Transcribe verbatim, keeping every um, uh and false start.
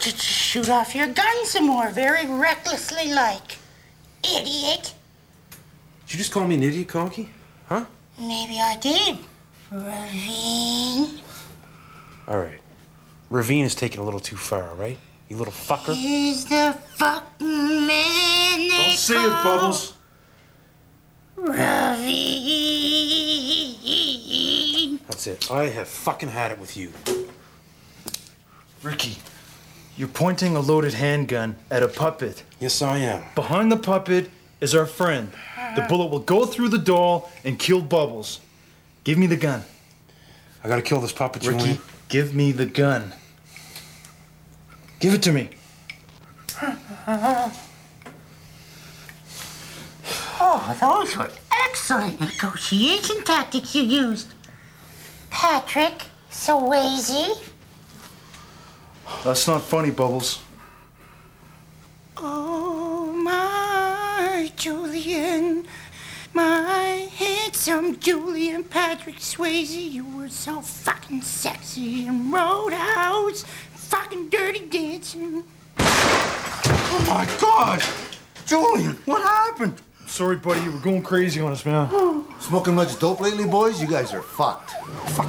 to shoot off your gun some more, very recklessly like. Idiot. Did you just call me an idiot, Conky? Huh? Maybe I did. Ravine. All right. Ravine is taking a little too far, all right? You little fucker. He's the fucking man they Don't say call it, Bubbles. Ravine. That's it. I have fucking had it with you. Ricky, you're pointing a loaded handgun at a puppet. Yes, I am. Behind the puppet is our friend. The bullet will go through the doll and kill Bubbles. Give me the gun. I gotta kill this puppet, Ricky, Julian. give me the gun. Give it to me. Oh, those were excellent negotiation tactics you used. Patrick Swayze. That's not funny, Bubbles. Oh, my Julian, my handsome Julian Patrick Swayze, you were so fucking sexy in Roadhouse, fucking Dirty Dancing. Oh my God! Julian, what happened? Sorry, buddy, you were going crazy on us, man. Smoking much dope lately, boys? You guys are fucked. Fuck